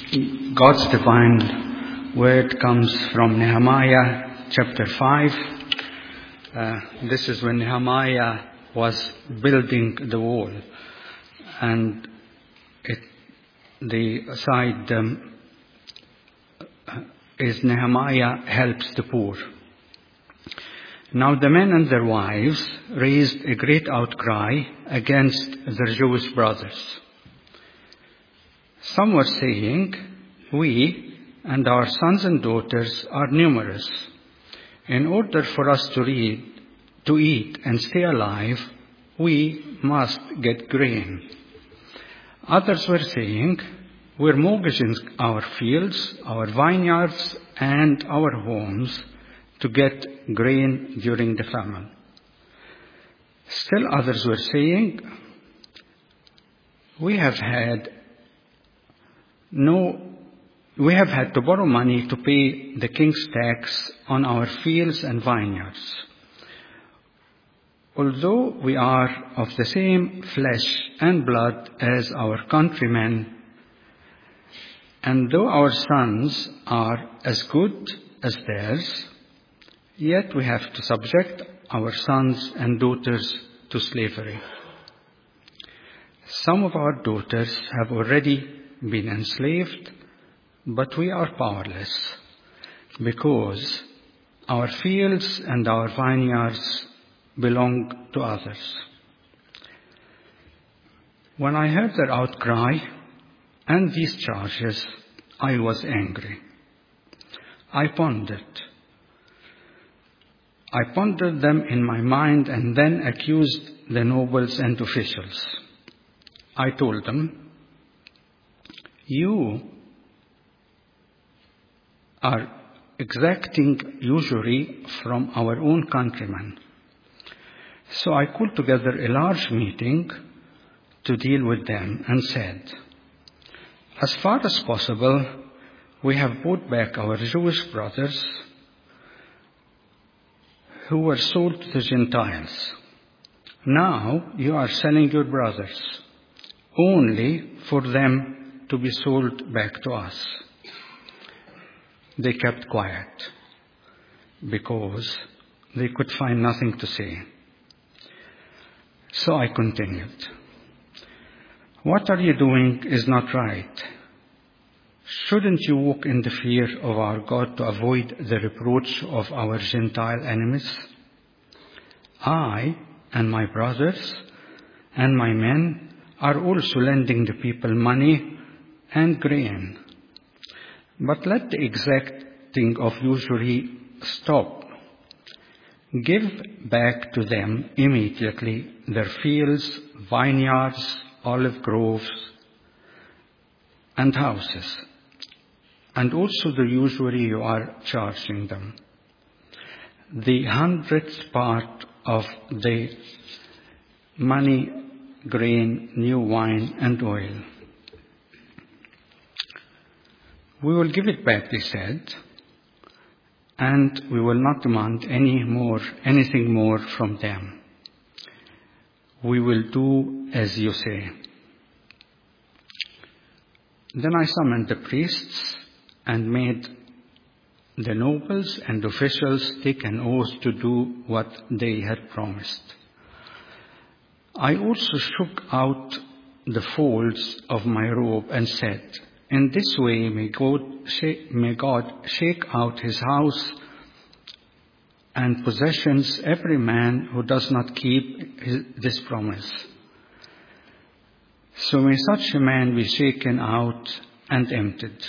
God's divine word comes from Nehemiah chapter 5. This is when Nehemiah was building the wall, and the side is Nehemiah helps the poor. Now the men and their wives raised a great outcry against their Jewish brothers. Some were saying, "We and our sons and daughters are numerous. In order for us to eat and stay alive, we must get grain." Others were saying, "We're mortgaging our fields, our vineyards, and our homes to get grain during the famine." Still others were saying, we have had to borrow money to pay the king's tax on our fields and vineyards. Although we are of the same flesh and blood as our countrymen, and though our sons are as good as theirs, yet we have to subject our sons and daughters to slavery. Some of our daughters have already been enslaved, but we are powerless because our fields and our vineyards belong to others. When I heard their outcry and these charges, I was angry. I pondered them in my mind and then accused the nobles and officials. I told them, "You are exacting usury from our own countrymen." So I called together a large meeting to deal with them and said, "As far as possible, we have bought back our Jewish brothers who were sold to the Gentiles. Now you are selling your brothers only for them to be sold back to us." They kept quiet because they could find nothing to say. So I continued, "What are you doing is not right. Shouldn't you walk in the fear of our God to avoid the reproach of our Gentile enemies? I and my brothers and my men are also lending the people money and grain. But let the exacting of usury stop. Give back to them immediately their fields, vineyards, olive groves, and houses, and also the usury you are charging them, the 100th part of the money, grain, new wine, and oil." "We will give it back," they said, "and we will not demand anything more from them. We will do as you say." Then I summoned the priests and made the nobles and officials take an oath to do what they had promised. I also shook out the folds of my robe and said, "In this way may God shake out his house and possessions every man who does not keep this promise. So may such a man be shaken out and emptied."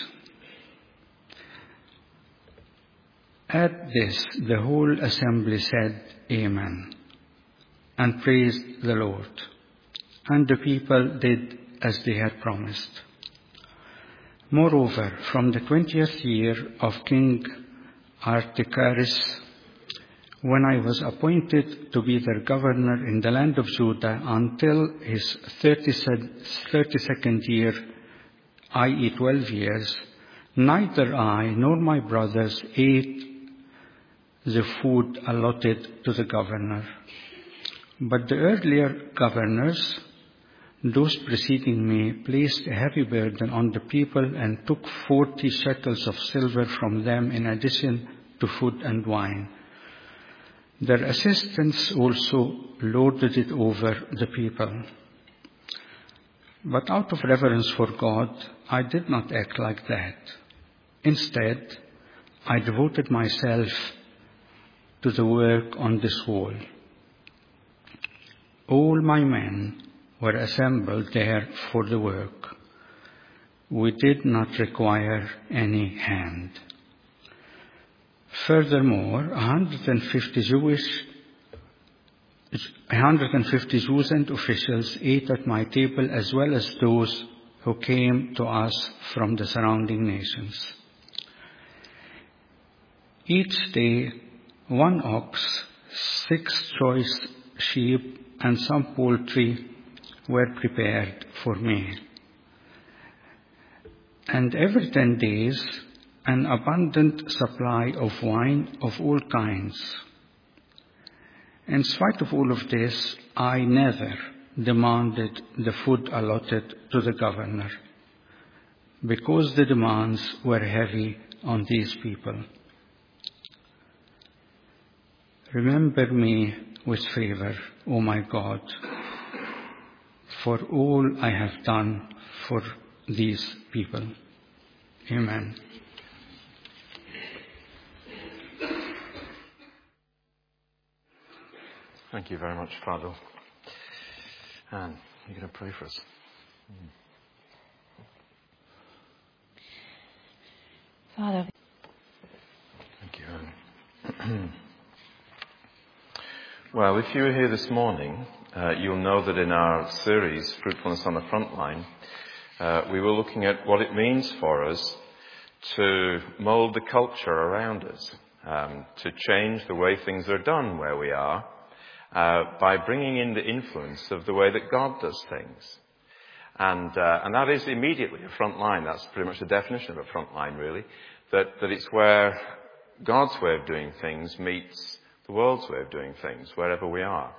At this, the whole assembly said, "Amen," and praised the Lord. And the people did as they had promised. Moreover, from the 20th year of King Artaxerxes, when I was appointed to be their governor in the land of Judah until his 32nd year, i.e. 12 years, neither I nor my brothers ate the food allotted to the governor. But the earlier governors, those preceding me placed a heavy burden on the people and took 40 shekels of silver from them in addition to food and wine. Their assistants also lorded it over the people. But out of reverence for God, I did not act like that. Instead, I devoted myself to the work on this wall. All my men were assembled there for the work. We did not require any hand. Furthermore, 150 Jews and officials ate at my table, as well as those who came to us from the surrounding nations. Each day, 1 ox, 6 choice sheep, and some poultry were prepared for me. And every 10 days, an abundant supply of wine of all kinds. In spite of all of this, I never demanded the food allotted to the governor, because the demands were heavy on these people. Remember me with favor, O my God, for all I have done for these people. Amen. Thank you very much, Father. Anne, you're going to pray for us. Father. Thank you, Anne. Well, if you were here this morning, you'll know that in our series, Fruitfulness on the Frontline, we were looking at what it means for us to mould the culture around us, to change the way things are done where we are, by bringing in the influence of the way that God does things. And that is immediately a front line. That's pretty much the definition of a front line, really. That it's where God's way of doing things meets the world's way of doing things, wherever we are.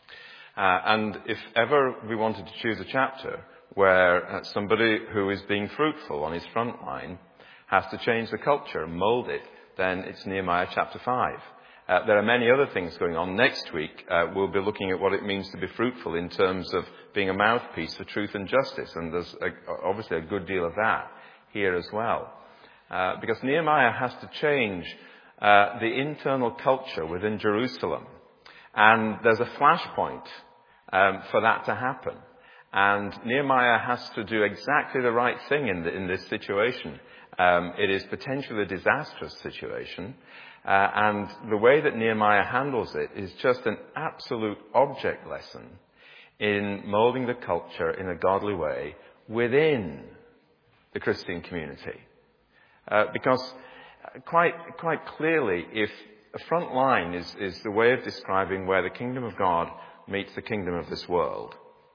And if ever we wanted to choose a chapter where somebody who is being fruitful on his front line has to change the culture and mould it, then it's Nehemiah chapter 5. There are many other things going on. Next week, we'll be looking at what it means to be fruitful in terms of being a mouthpiece for truth and justice. And there's obviously a good deal of that here as well. Because Nehemiah has to change the internal culture within Jerusalem. And there's a flashpoint for that to happen. And Nehemiah has to do exactly the right thing in this situation. It is potentially a disastrous situation. And the way that Nehemiah handles it is just an absolute object lesson in moulding the culture in a godly way within the Christian community. Because quite clearly, if a front line is the way of describing where the kingdom of God meets the kingdom of this world,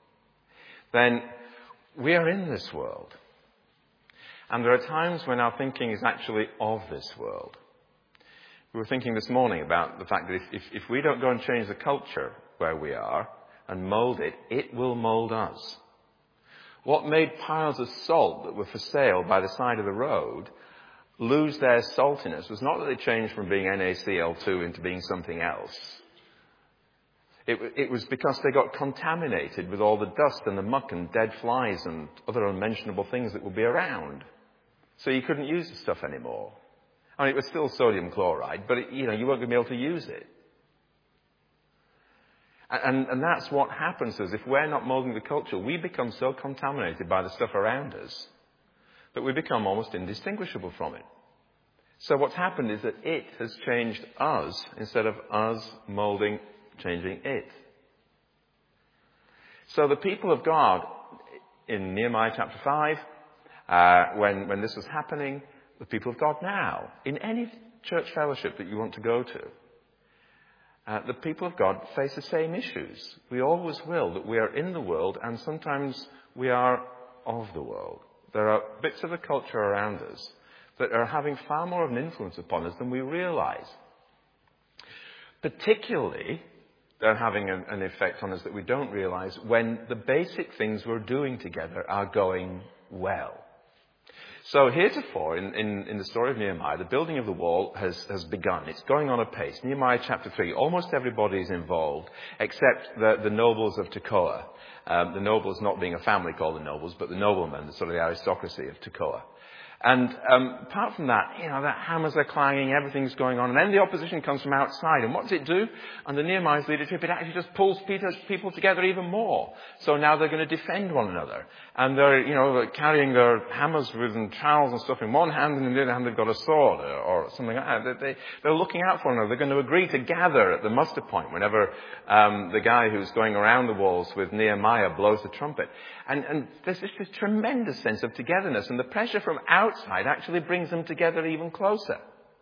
then we are in this world. And there are times when our thinking is actually of this world. We were thinking this morning about the fact that if we don't go and change the culture where we are and mould it, it will mould us. What made piles of salt that were for sale by the side of the road lose their saltiness was not that they changed from being NaCl2 into being something else. It was because they got contaminated with all the dust and the muck and dead flies and other unmentionable things that would be around. So you couldn't use the stuff anymore. I mean, it was still sodium chloride, but you weren't going to be able to use it. And that's what happens to us. If we're not moulding the culture, we become so contaminated by the stuff around us that we become almost indistinguishable from it. So what's happened is that it has changed us instead of us moulding, changing it. So the people of God in Nehemiah chapter 5, when this was happening, the people of God now, in any church fellowship that you want to go to, the people of God face the same issues. We always will, that we are in the world and sometimes we are of the world. There are bits of the culture around us that are having far more of an influence upon us than we realize. Particularly they're having an effect on us that we don't realize when the basic things we're doing together are going well. So heretofore, in the story of Nehemiah, the building of the wall has begun. It's going on apace. Nehemiah chapter 3, almost everybody is involved, except the nobles of Tekoa. The nobles not being a family called the nobles, but the noblemen, the sort of the aristocracy of Tekoa. And apart from that, that hammers are clanging, everything's going on. And then the opposition comes from outside. And what does it do? Under Nehemiah's leadership, it actually just pulls people together even more. So now they're going to defend one another. And they're, carrying their hammers with and trowels and stuff in one hand, and in the other hand they've got a sword or something like that. They're looking out for one another. They're going to agree to gather at the muster point whenever the guy who's going around the walls with Nehemiah blows the trumpet. And there's this tremendous sense of togetherness, and the pressure from outside actually brings them together even closer.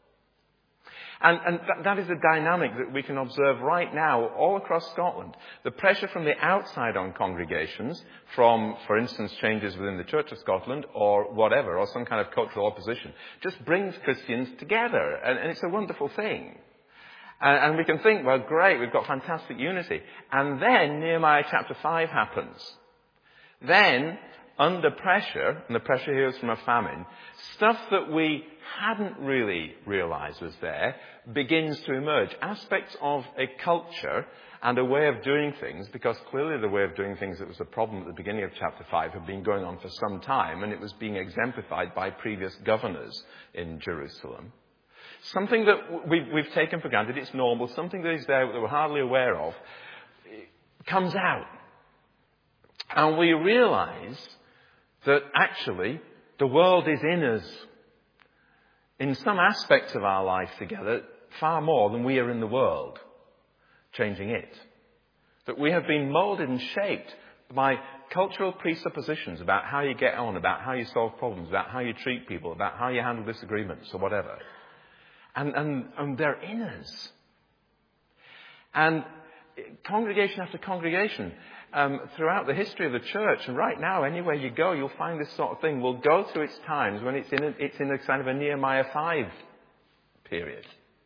And that is a dynamic that we can observe right now all across Scotland. The pressure from the outside on congregations, from, for instance, changes within the Church of Scotland or whatever, or some kind of cultural opposition, just brings Christians together. And it's a wonderful thing. And we can think, well, great, we've got fantastic unity. And then Nehemiah chapter 5 happens. Then, under pressure, and the pressure here is from a famine, stuff that we hadn't really realized was there begins to emerge. Aspects of a culture and a way of doing things, because clearly the way of doing things that was a problem at the beginning of chapter 5 had been going on for some time, and it was being exemplified by previous governors in Jerusalem. Something that we've taken for granted, it's normal, something that is there that we're hardly aware of, comes out. And we realize that actually the world is in us. In some aspects of our life together, far more than we are in the world, changing it. That we have been moulded and shaped by cultural presuppositions about how you get on, about how you solve problems, about how you treat people, about how you handle disagreements or whatever. And they're in us. And congregation after congregation, throughout the history of the church, and right now, anywhere you go, you'll find this sort of thing will go through its times when it's in a kind of a Nehemiah 5 period.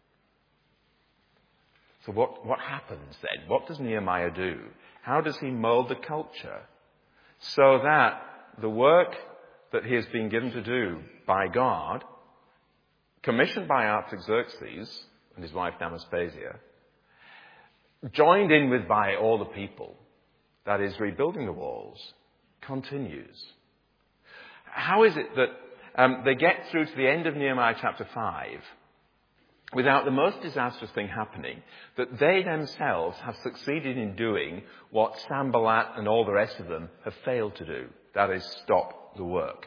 So what happens then? What does Nehemiah do? How does he mould the culture so that the work that he has been given to do by God, commissioned by Artaxerxes and his wife Damaspasia, joined in with by all the people, that is, rebuilding the walls, continues? How is it that they get through to the end of Nehemiah chapter 5 without the most disastrous thing happening, that they themselves have succeeded in doing what Sanballat and all the rest of them have failed to do, that is, stop the work?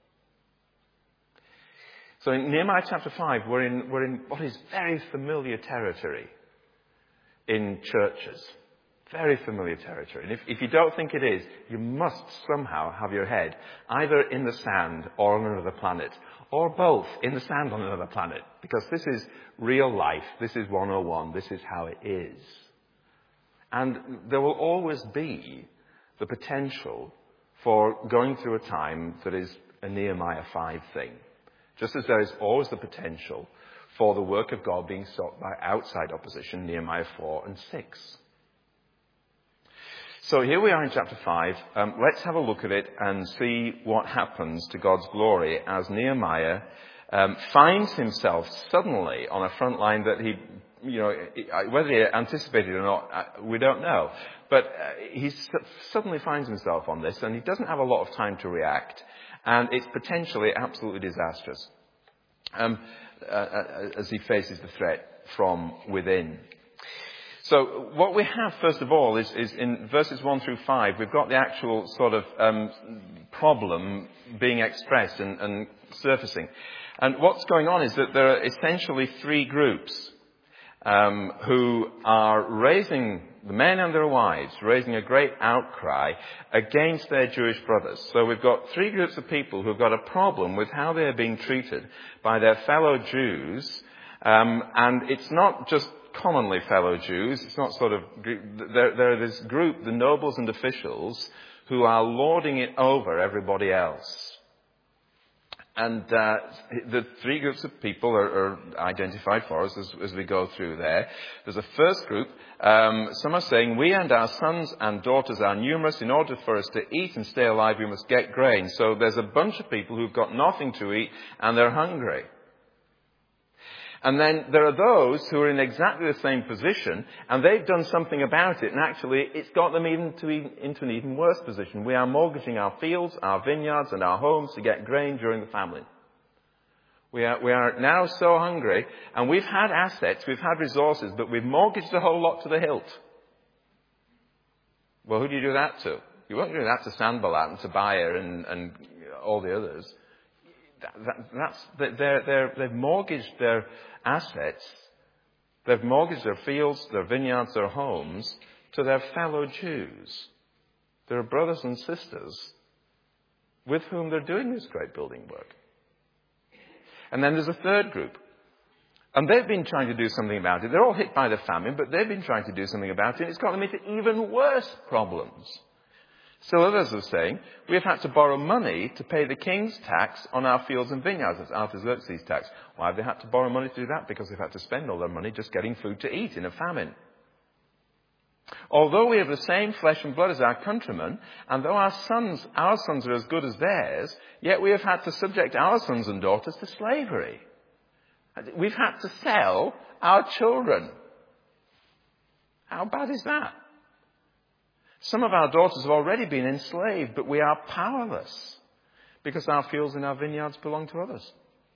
So in Nehemiah chapter 5, we're in what is very familiar territory in churches. Very familiar territory. And if you don't think it is, you must somehow have your head either in the sand or on another planet, or both, in the sand on another planet. Because this is real life. This is 101. This is how it is. And there will always be the potential for going through a time that is a Nehemiah 5 thing. Just as there is always the potential for the work of God being sought by outside opposition, Nehemiah 4 and 6. So here we are in chapter 5. Let's have a look at it and see what happens to God's glory as Nehemiah finds himself suddenly on a front line that he, whether he anticipated or not, we don't know. But he suddenly finds himself on this, and he doesn't have a lot of time to react, and it's potentially absolutely disastrous as he faces the threat from within. So what we have, first of all, is in verses 1 through 5, we've got the actual sort of problem being expressed and surfacing. And what's going on is that there are essentially three groups who are raising, the men and their wives, raising a great outcry against their Jewish brothers. So we've got three groups of people who've got a problem with how they are being treated by their fellow Jews. And it's not just commonly fellow Jews. It's not sort of, there are this group, the nobles and officials, who are lording it over everybody else. And the three groups of people are identified for us as we go through there. There's a first group, Some are saying, we and our sons and daughters are numerous. In order for us to eat and stay alive, we must get grain. So there's a bunch of people who've got nothing to eat and they're hungry. And then there are those who are in exactly the same position, and they've done something about it, and actually it's got them into an even worse position. We are mortgaging our fields, our vineyards, and our homes to get grain during the famine. We are now so hungry, and we've had assets, we've had resources, but we've mortgaged the whole lot to the hilt. Well, who do you do that to? You won't do that to Sanballat and Tobiah and all the others. They've mortgaged their assets, they've mortgaged their fields, their vineyards, their homes to their fellow Jews, their brothers and sisters with whom they're doing this great building work. And then there's a third group, and they've been trying to do something about it. They're all hit by the famine, but they've been trying to do something about it, and it's got them into even worse problems. So others are saying, we have had to borrow money to pay the king's tax on our fields and vineyards. That's Artaxerxes' tax. Why have they had to borrow money to do that? Because they've had to spend all their money just getting food to eat in a famine. Although we have the same flesh and blood as our countrymen, and though our sons are as good as theirs, yet we have had to subject our sons and daughters to slavery. We've had to sell our children. How bad is that? Some of our daughters have already been enslaved, but we are powerless because our fields and our vineyards belong to others.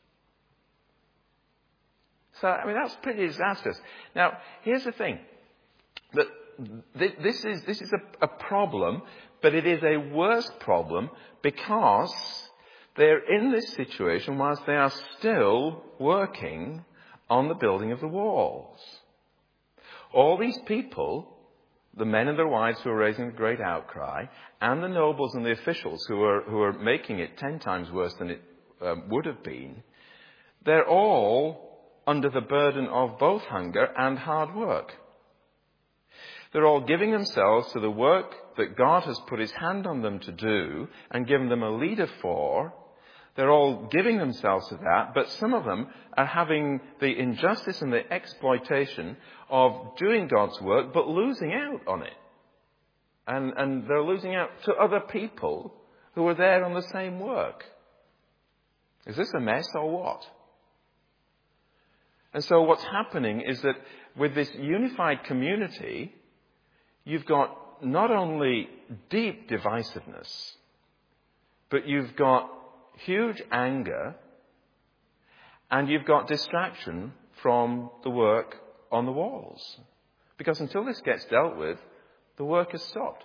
So, that's pretty disastrous. Now, here's the thing. That this is a problem, but it is a worse problem because they're in this situation whilst they are still working on the building of the walls. All these people, the men and their wives who are raising a great outcry, and the nobles and the officials who are making it 10 times worse than it would have been, they're all under the burden of both hunger and hard work. They're all giving themselves to the work that God has put his hand on them to do and given them a leader for. They're all giving themselves to that, but some of them are having the injustice and the exploitation of doing God's work, but losing out on it. And they're losing out to other people who are there on the same work. Is this a mess or what? And so what's happening is that with this unified community, you've got not only deep divisiveness, but you've got huge anger, and you've got distraction from the work on the walls. Because until this gets dealt with, the work is stopped.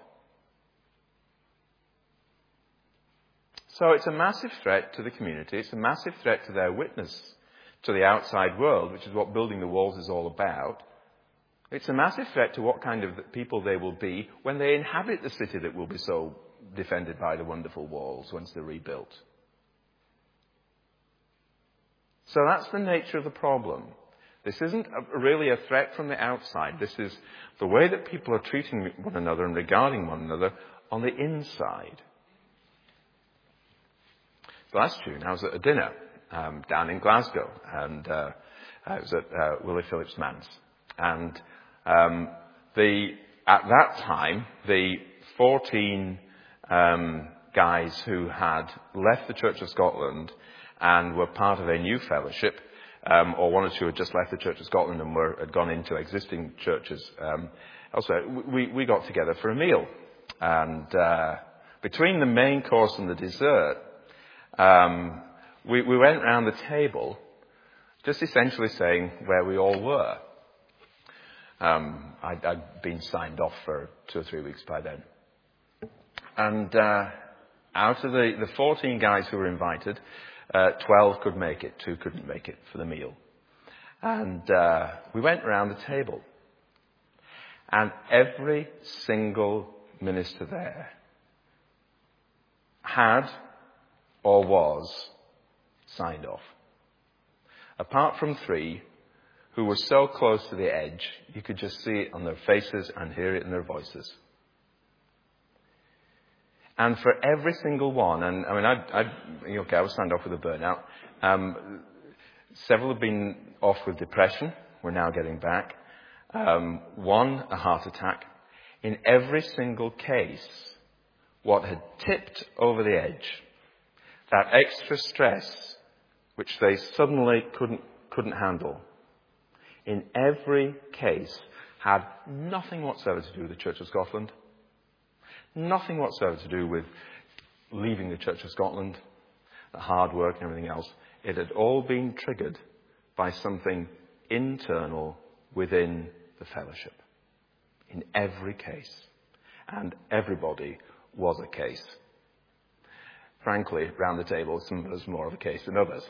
So it's a massive threat to the community. It's a massive threat to their witness to the outside world, which is what building the walls is all about. It's a massive threat to what kind of people they will be when they inhabit the city that will be so defended by the wonderful walls once they're rebuilt. So that's the nature of the problem. This isn't really a threat from the outside. This is the way that people are treating one another and regarding one another on the inside. So last June, I was at a dinner down in Glasgow, and I was at Willie Phillips Manse. And at that time, the 14 guys who had left the Church of Scotland and were part of a new fellowship, or one or two had just left the Church of Scotland and had gone into existing churches elsewhere, we got together for a meal. And between the main course and the dessert, we went round the table just essentially saying where we all were. I'd been signed off for 2 or 3 weeks by then. And out of the 14 guys who were invited, 12 could make it, 2 couldn't make it for the meal. And we went around the table. And every single minister there had or was signed off. Apart from 3 who were so close to the edge, you could just see it on their faces and hear it in their voices. And for every single one, and I was signed off with a burnout. Several have been off with depression. We're now getting back. one, a heart attack. In every single case, what had tipped over the edge, that extra stress which they suddenly couldn't handle, in every case had nothing whatsoever to do with the Church of Scotland. Nothing whatsoever to do with leaving the Church of Scotland, the hard work and everything else. It had all been triggered by something internal within the fellowship. In every case. And everybody was a case. Frankly, round the table, some of us more of a case than others.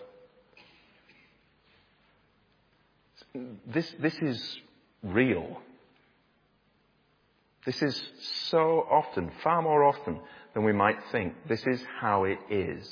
This is real. This is so often, far more often than we might think. This is how it is.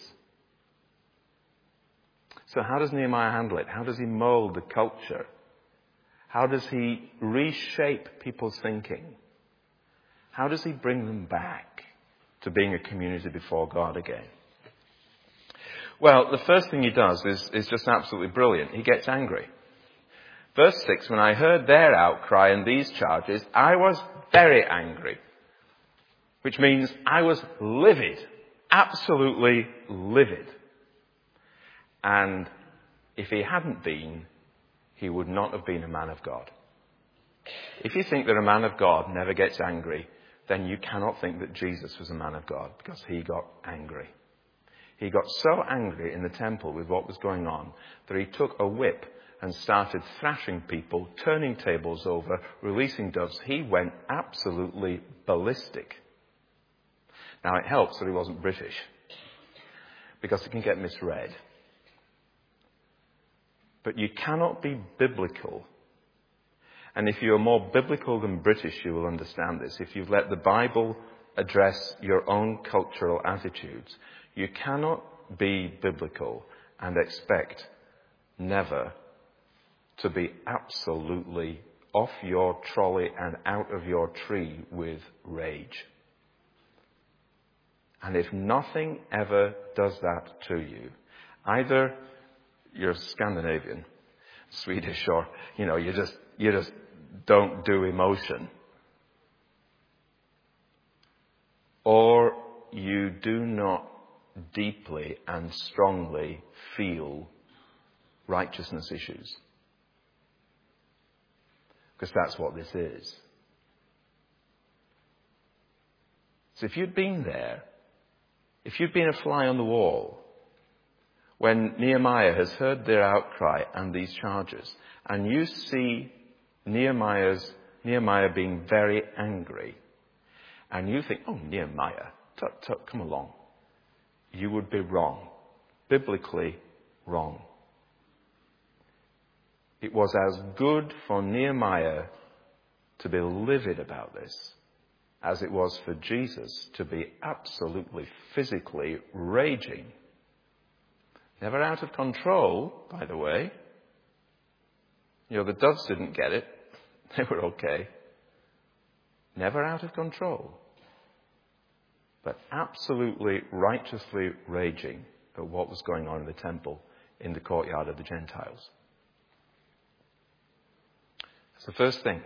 So how does Nehemiah handle it? How does he mold the culture? How does he reshape people's thinking? How does he bring them back to being a community before God again? Well, the first thing he does is just absolutely brilliant. He gets angry. Verse 6, when I heard their outcry and these charges, I was very angry. Which means I was livid. Absolutely livid. And if he hadn't been, he would not have been a man of God. If you think that a man of God never gets angry, then you cannot think that Jesus was a man of God, because he got angry. He got so angry in the temple with what was going on that he took a whip and started thrashing people, turning tables over, releasing doves. He went absolutely ballistic. Now, it helps that he wasn't British, because it can get misread. But you cannot be biblical. And if you are more biblical than British, you will understand this. If you've let the Bible address your own cultural attitudes, you cannot be biblical and expect never to be absolutely off your trolley and out of your tree with rage. And if nothing ever does that to you, either you're Scandinavian, Swedish, or, you just don't do emotion. Or you do not deeply and strongly feel righteousness issues. Because that's what this is. So if you'd been there, if you'd been a fly on the wall, when Nehemiah has heard their outcry and these charges, and you see Nehemiah being very angry, and you think, oh, Nehemiah, come along. You would be wrong. Biblically wrong. It was as good for Nehemiah to be livid about this as it was for Jesus to be absolutely physically raging. Never out of control, by the way. The doves didn't get it. They were okay. Never out of control. But absolutely righteously raging at what was going on in the temple in the courtyard of the Gentiles. That's the first thing.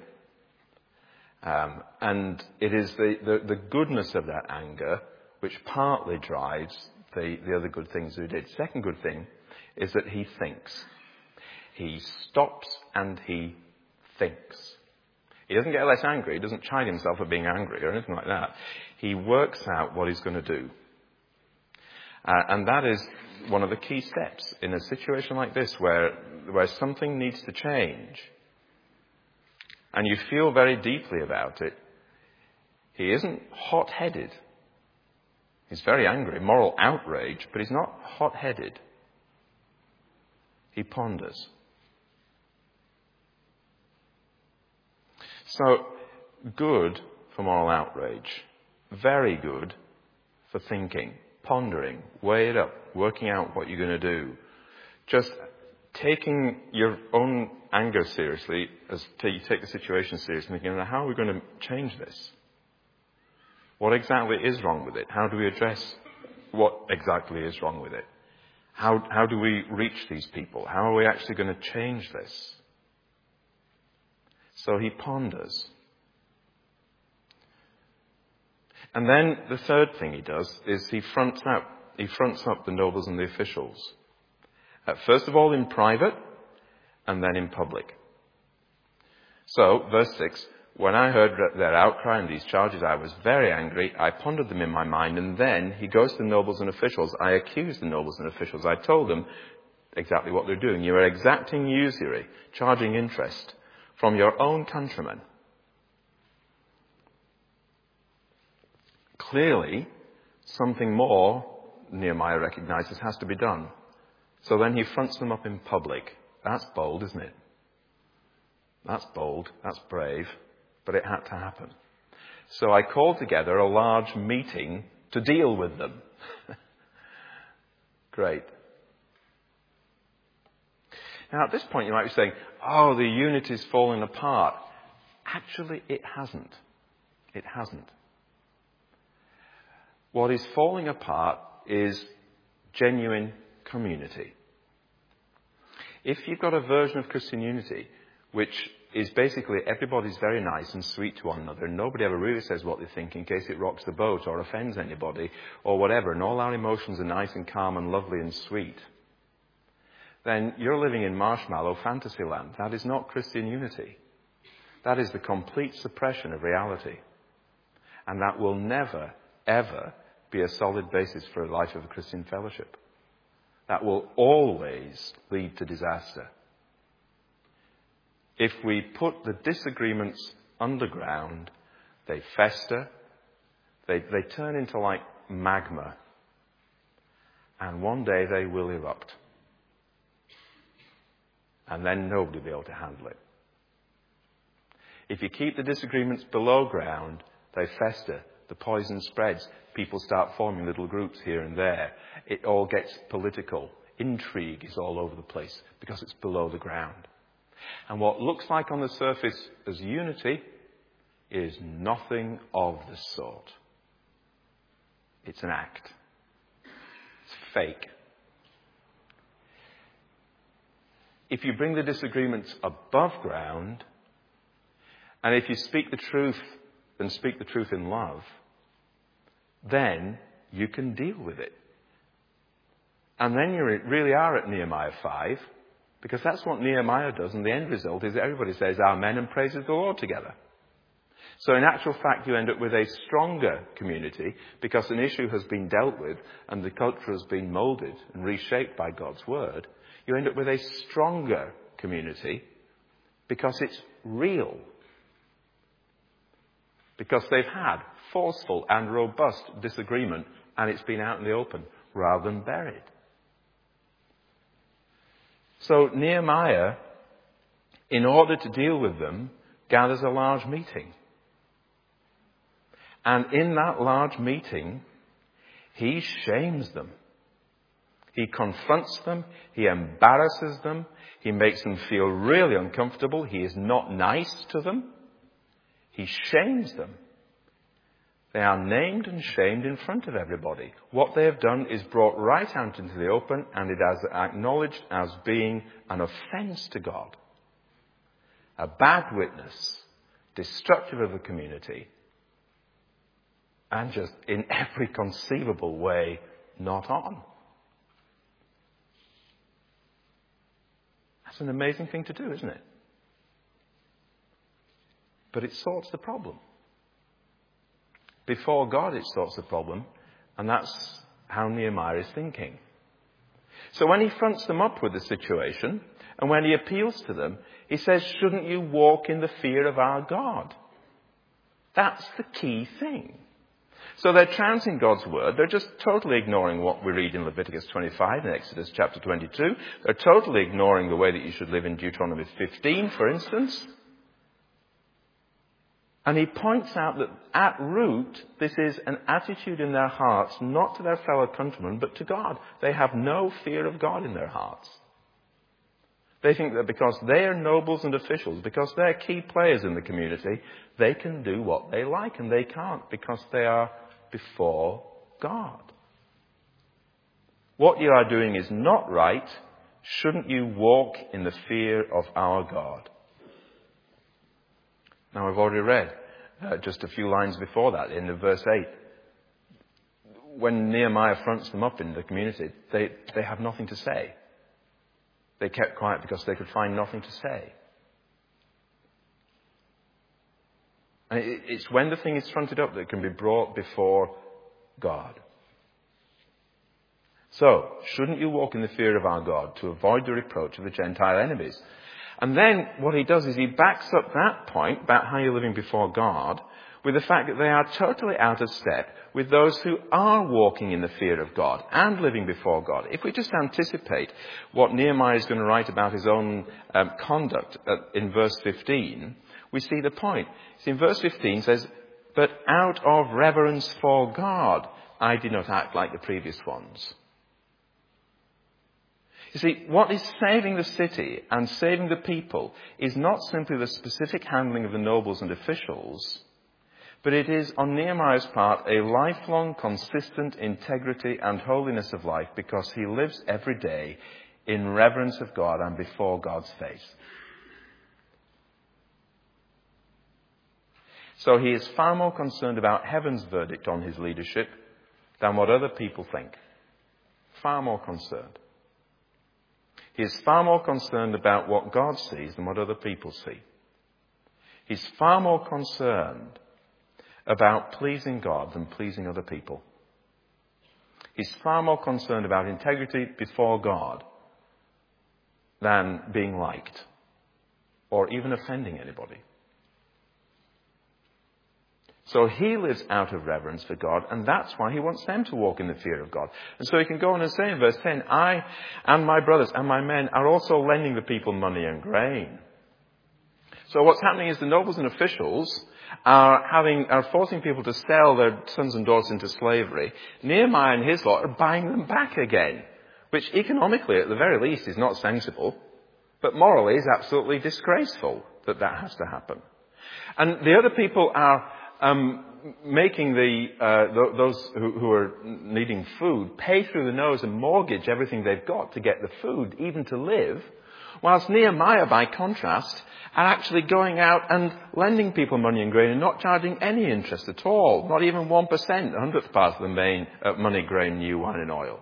And it is the goodness of that anger which partly drives the other good things he did. Second good thing is that he thinks. He stops and he thinks. He doesn't get less angry. He doesn't chide himself for being angry or anything like that. He works out what he's going to do. And that is one of the key steps in a situation like this where something needs to change. And you feel very deeply about it. He isn't hot-headed. He's very angry, moral outrage, but he's not hot-headed. He ponders. So, good for moral outrage. Very good for thinking, pondering, weigh it up, working out what you're going to do. Just taking your own anger seriously, as you take the situation seriously, thinking, how are we going to change this? What exactly is wrong with it? How do we address what exactly is wrong with it? How do we reach these people? How are we actually going to change this? So he ponders. And then the third thing he does is he fronts up the nobles and the officials. First of all in private, and then in public. So, verse 6, when I heard their outcry and these charges, I was very angry. I pondered them in my mind, and then he goes to the nobles and officials. I accused the nobles and officials. I told them exactly what they're doing. You are exacting usury, charging interest from your own countrymen. Clearly, something more, Nehemiah recognizes, has to be done. So then he fronts them up in public. That's bold, isn't it? That's bold. That's brave. But it had to happen. So I called together a large meeting to deal with them. Great. Now at this point you might be saying, oh, the unity's falling apart. Actually, it hasn't. It hasn't. What is falling apart is genuine community. If you've got a version of Christian unity which is basically everybody's very nice and sweet to one another, and nobody ever really says what they think in case it rocks the boat or offends anybody or whatever, and all our emotions are nice and calm and lovely and sweet, then you're living in marshmallow fantasy land. That is not Christian unity. That is the complete suppression of reality. And that will never, ever be a solid basis for a life of Christian fellowship. That will always lead to disaster. If we put the disagreements underground, they fester, they turn into like magma, and one day they will erupt. And then nobody will be able to handle it. If you keep the disagreements below ground, they fester, the poison spreads, people start forming little groups here and there. It all gets political. Intrigue is all over the place because it's below the ground. And what looks like on the surface as unity is nothing of the sort. It's an act. It's fake. If you bring the disagreements above ground, and if you speak the truth and speak the truth in love, then you can deal with it. And then you really are at Nehemiah 5, because that's what Nehemiah does, and the end result is that everybody says amen and praises the Lord together. So in actual fact, you end up with a stronger community because an issue has been dealt with and the culture has been moulded and reshaped by God's word. You end up with a stronger community because it's real. Because they've had forceful and robust disagreement and it's been out in the open rather than buried. So Nehemiah, in order to deal with them, gathers a large meeting. And in that large meeting, he shames them. He confronts them. He embarrasses them. He makes them feel really uncomfortable. He is not nice to them. He shames them. They are named and shamed in front of everybody. What they have done is brought right out into the open, and it is acknowledged as being an offence to God. A bad witness, destructive of the community, and just in every conceivable way not on. That's an amazing thing to do, isn't it? But it sorts the problem. Before God, it sorts the problem, and that's how Nehemiah is thinking. So when he fronts them up with the situation, and when he appeals to them, he says, shouldn't you walk in the fear of our God? That's the key thing. So they're trouncing God's word. They're just totally ignoring what we read in Leviticus 25 and Exodus chapter 22. They're totally ignoring the way that you should live in Deuteronomy 15, for instance. And he points out that at root, this is an attitude in their hearts, not to their fellow countrymen, but to God. They have no fear of God in their hearts. They think that because they are nobles and officials, because they're key players in the community, they can do what they like, and they can't because they are before God. What you are doing is not right. Shouldn't you walk in the fear of our God? Now, I've already read just a few lines before that in verse 8. When Nehemiah fronts them up in the community, they have nothing to say. They kept quiet because they could find nothing to say. And it's when the thing is fronted up that it can be brought before God. So, shouldn't you walk in the fear of our God to avoid the reproach of the Gentile enemies? And then what he does is he backs up that point about how you're living before God with the fact that they are totally out of step with those who are walking in the fear of God and living before God. If we just anticipate what Nehemiah is going to write about his own conduct in verse 15, we see the point. See, in verse 15 it says, "But out of reverence for God, I did not act like the previous ones." You see, what is saving the city and saving the people is not simply the specific handling of the nobles and officials, but it is, on Nehemiah's part, a lifelong, consistent integrity and holiness of life because he lives every day in reverence of God and before God's face. So he is far more concerned about heaven's verdict on his leadership than what other people think. Far more concerned. He is far more concerned about what God sees than what other people see. He's far more concerned about pleasing God than pleasing other people. He's far more concerned about integrity before God than being liked or even offending anybody. So he lives out of reverence for God, and that's why he wants them to walk in the fear of God. And so he can go on and say in verse 10, "I and my brothers and my men are also lending the people money and grain." So what's happening is the nobles and officials are forcing people to sell their sons and daughters into slavery. Nehemiah and his lot are buying them back again, which economically, at the very least, is not sensible, but morally is absolutely disgraceful that has to happen. And the other people are making those who are needing food pay through the nose and mortgage everything they've got to get the food, even to live, whilst Nehemiah, by contrast, are actually going out and lending people money and grain and not charging any interest at all, not even 1%, 100th part of the main money, grain, new wine and oil.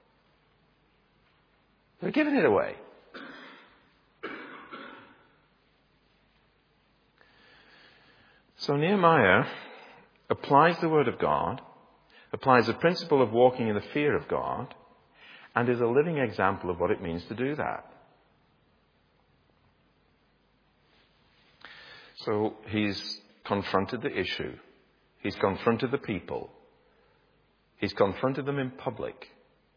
They're giving it away. So Nehemiah applies the word of God, applies the principle of walking in the fear of God, and is a living example of what it means to do that. So he's confronted the issue. He's confronted the people. He's confronted them in public.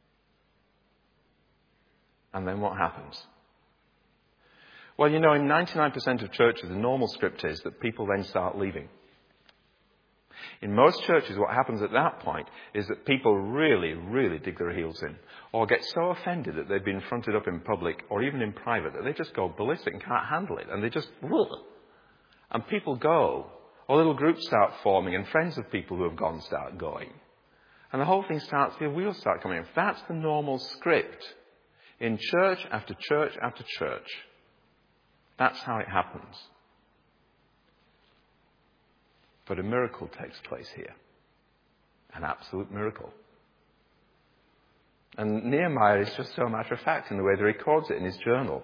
And then what happens? Well, in 99% of churches, the normal script is that people then start leaving. In most churches, what happens at that point is that people really, really dig their heels in, or get so offended that they've been fronted up in public or even in private that they just go ballistic and can't handle it, and they just, and people go, or little groups start forming, and friends of people who have gone start going. And the whole thing the wheels start coming off. That's the normal script in church after church after church. That's how it happens. But a miracle takes place here. An absolute miracle. And Nehemiah is just so matter of fact in the way that he records it in his journal.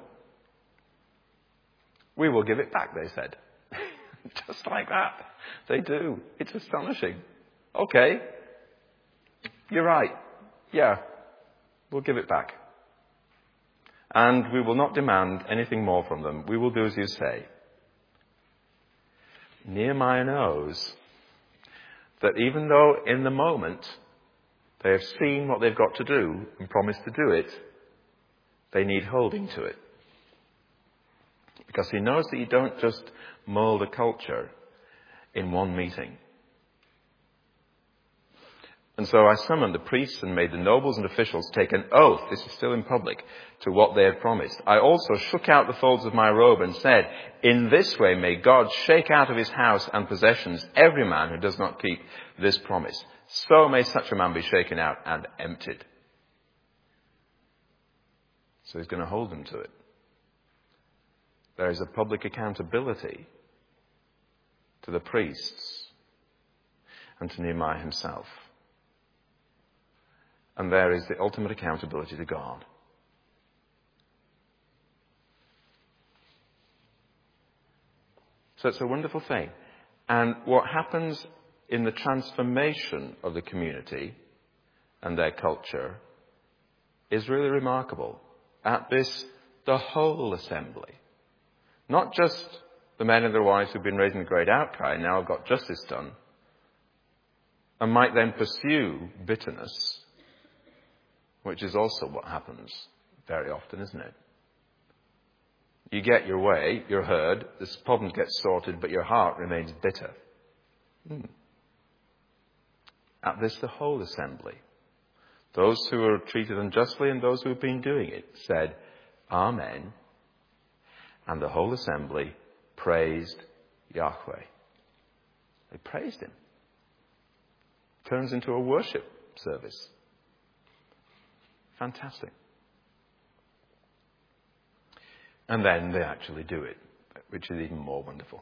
"We will give it back," they said. Just like that. They do. It's astonishing. "Okay. You're right. Yeah. We'll give it back. And we will not demand anything more from them. We will do as you say." Nehemiah knows that even though in the moment they have seen what they've got to do and promised to do it, they need holding to it. Because he knows that you don't just mould a culture in one meeting. And so I summoned the priests and made the nobles and officials take an oath, this is still in public, to what they had promised. I also shook out the folds of my robe and said, "In this way may God shake out of his house and possessions every man who does not keep this promise. So may such a man be shaken out and emptied." So he's going to hold them to it. There is a public accountability to the priests, and to Nehemiah himself. And there is the ultimate accountability to God. So it's a wonderful thing. And what happens in the transformation of the community and their culture is really remarkable. At this, the whole assembly, not just the men and their wives who've been raising a great outcry and now have got justice done, and might then pursue bitterness, which is also what happens very often, isn't it? You get your way, you're heard, this problem gets sorted, but your heart remains bitter. At this, the whole assembly, those who were treated unjustly and those who have been doing it, said, Amen. And the whole assembly praised Yahweh. They praised him. Turns into a worship service. Fantastic. And then they actually do it, which is even more wonderful.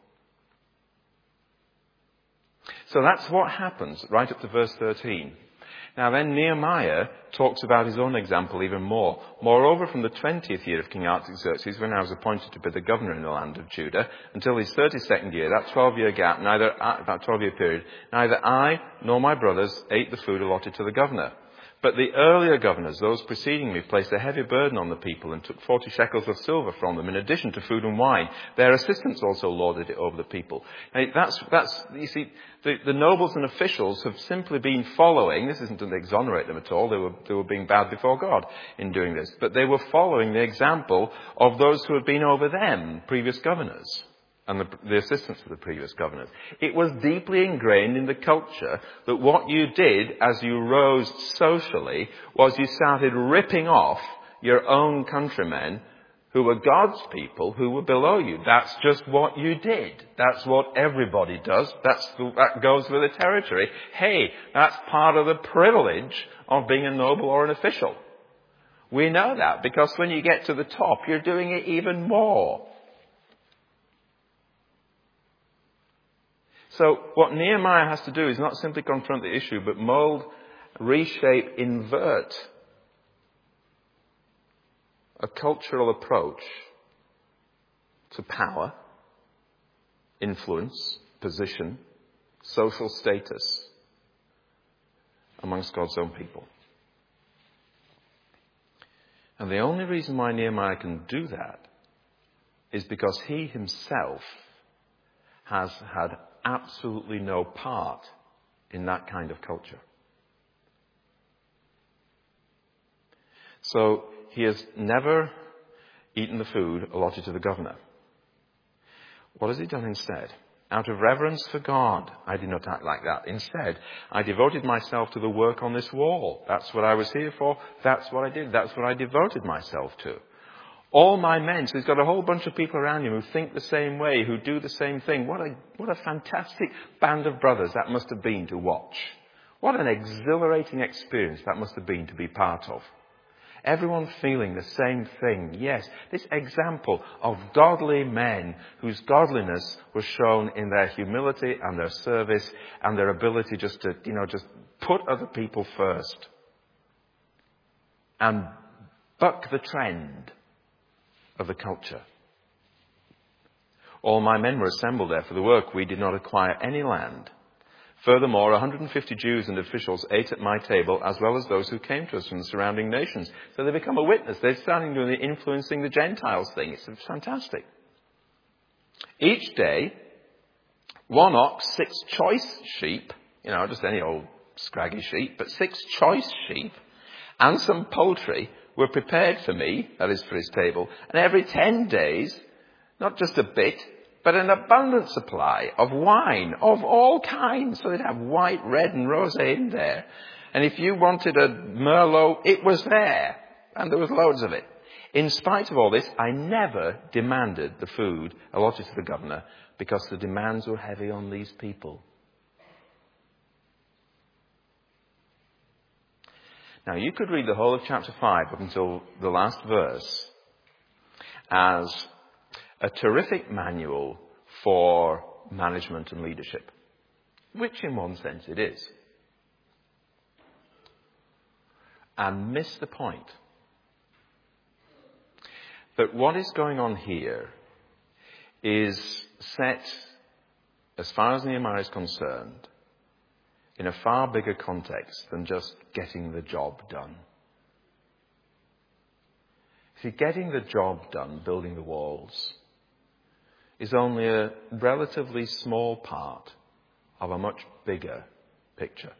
So that's what happens right up to verse 13. Now then Nehemiah talks about his own example even more. Moreover, from the 20th year of King Artaxerxes, when I was appointed to be the governor in the land of Judah, until his 32nd year, that 12-year gap, that 12-year period, neither I nor my brothers ate the food allotted to the governor. But the earlier governors, those preceding me, placed a heavy burden on the people and took 40 shekels of silver from them in addition to food and wine. Their assistants also lorded it over the people. Now, that's you see, the nobles and officials have simply been following. This isn't to exonerate them at all. They were being bad before God in doing this. But they were following the example of those who had been over them, previous governors. And the assistants of the previous governors. It was deeply ingrained in the culture that what you did as you rose socially was you started ripping off your own countrymen who were God's people who were below you. That's just what you did. That's what everybody does. That goes with the territory. Hey, that's part of the privilege of being a noble or an official. We know that because when you get to the top, you're doing it even more. So what Nehemiah has to do is not simply confront the issue, but mold, reshape, invert a cultural approach to power, influence, position, social status amongst God's own people. And the only reason why Nehemiah can do that is because he himself has had absolutely no part in that kind of culture. So he has never eaten the food allotted to the governor. What has he done instead? Out of reverence for God, I did not act like that. Instead, I devoted myself to the work on this wall. That's what I was here for. That's what I did. That's what I devoted myself to. All my men, so he's got a whole bunch of people around him who think the same way, who do the same thing. What a fantastic band of brothers that must have been to watch. What an exhilarating experience that must have been to be part of. Everyone feeling the same thing. Yes, this example of godly men whose godliness was shown in their humility and their service and their ability just to put other people first and buck the trend of the culture. All my men were assembled there for the work. We did not acquire any land. Furthermore, 150 Jews and officials ate at my table, as well as those who came to us from the surrounding nations. So they become a witness. They're starting doing the influencing the Gentiles thing. It's fantastic. Each day, 1 ox, 6 choice sheep, just any old scraggy sheep, but 6 choice sheep, and some poultry were prepared for me, that is for his table, and every 10 days, not just a bit, but an abundant supply of wine of all kinds. So they'd have white, red and rosé in there. And if you wanted a Merlot, it was there. And there was loads of it. In spite of all this, I never demanded the food allotted to the governor because the demands were heavy on these people. Now, you could read the whole of chapter 5 up until the last verse as a terrific manual for management and leadership, which in one sense it is, and miss the point that what is going on here is set, as far as Nehemiah is concerned, in a far bigger context than just getting the job done. See, getting the job done, building the walls, is only a relatively small part of a much bigger picture.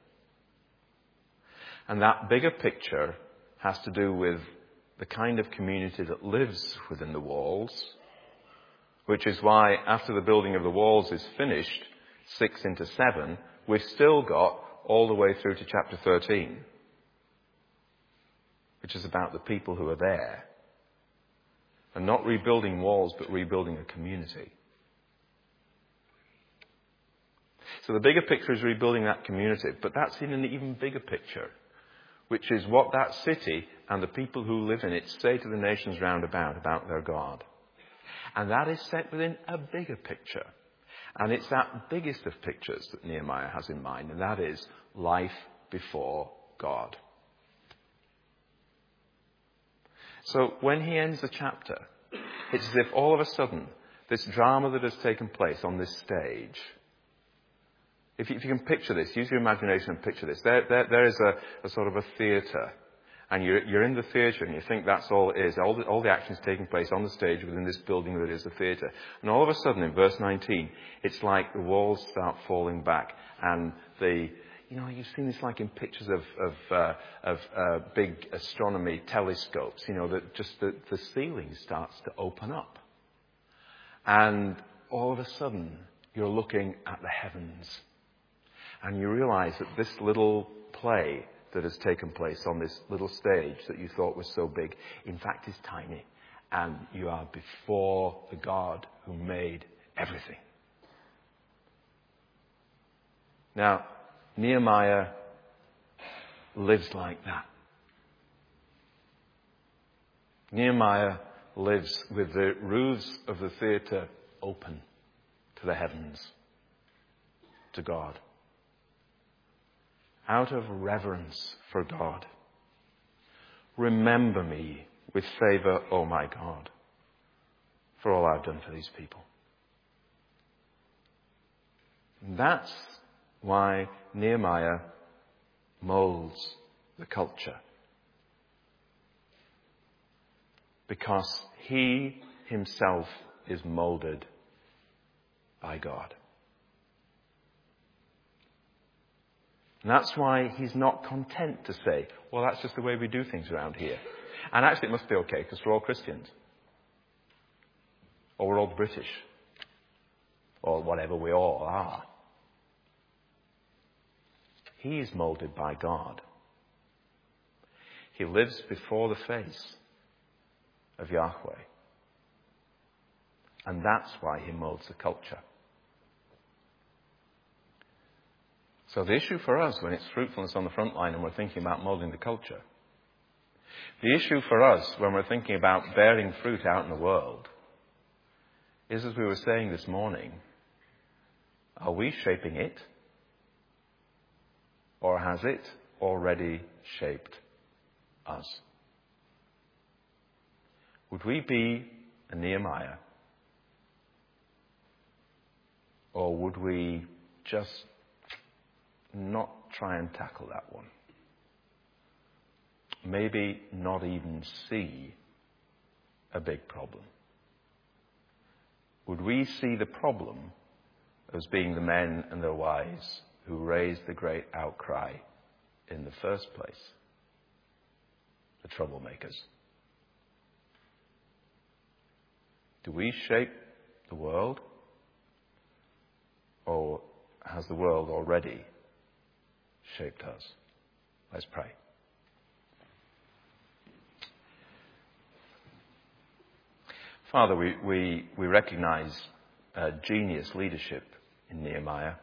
And that bigger picture has to do with the kind of community that lives within the walls, which is why after the building of the walls is finished, 6 into 7, we've still got all the way through to chapter 13, which is about the people who are there. And not rebuilding walls, but rebuilding a community. So the bigger picture is rebuilding that community, but that's in an even bigger picture, which is what that city and the people who live in it say to the nations round about their God. And that is set within a bigger picture. And it's that biggest of pictures that Nehemiah has in mind, and that is life before God. So when he ends the chapter, it's as if all of a sudden this drama that has taken place on this stage, if you can picture this, use your imagination and picture this. There is a sort of a theatre, and you're in the theatre and you think that's all it is. All the action is taking place on the stage within this building that is the theatre. And all of a sudden in verse 19, it's like the walls start falling back and you've seen this like in pictures of big astronomy telescopes, that just the ceiling starts to open up. And all of a sudden, you're looking at the heavens. And you realize that this little play that has taken place on this little stage that you thought was so big, in fact is tiny. And you are before the God who made everything. Now, Nehemiah lives like that. Nehemiah lives with the roofs of the theatre open to the heavens, to God. Out of reverence for God. Remember me with favour, O my God, for all I've done for these people. And that's why Nehemiah molds the culture. Because he himself is molded by God. And that's why he's not content to say, well, that's just the way we do things around here. And actually it must be okay because we're all Christians. Or we're all British. Or whatever we all are. He is molded by God. He lives before the face of Yahweh. And that's why he molds the culture. So the issue for us when it's fruitfulness on the front line and we're thinking about molding the culture, the issue for us when we're thinking about bearing fruit out in the world is, as we were saying this morning, are we shaping it? Or has it already shaped us? Would we be a Nehemiah? Or would we just not try and tackle that one? Maybe not even see a big problem. Would we see the problem as being the men and their wives who raised the great outcry in the first place? The troublemakers. Do we shape the world? Or has the world already shaped us? Let's pray. Father, we recognize genius leadership in Nehemiah.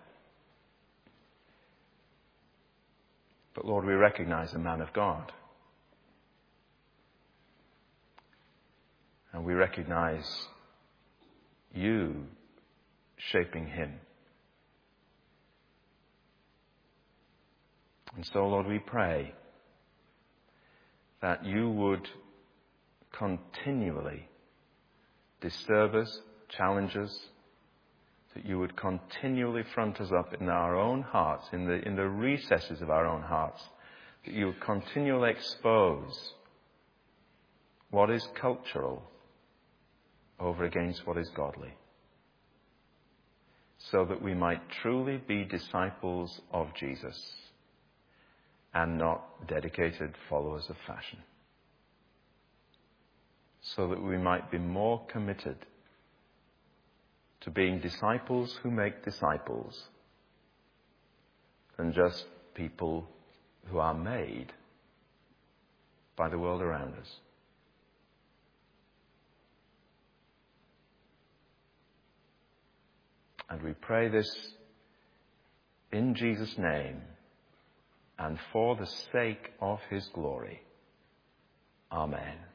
But Lord, we recognize a man of God. And we recognize you shaping him. And so, Lord, we pray that you would continually disturb us, challenge us, that you would continually front us up in our own hearts, in the recesses of our own hearts, that you would continually expose what is cultural over against what is godly, so that we might truly be disciples of Jesus and not dedicated followers of fashion, so that we might be more committed to being disciples who make disciples than just people who are made by the world around us. And we pray this in Jesus' name and for the sake of his glory. Amen.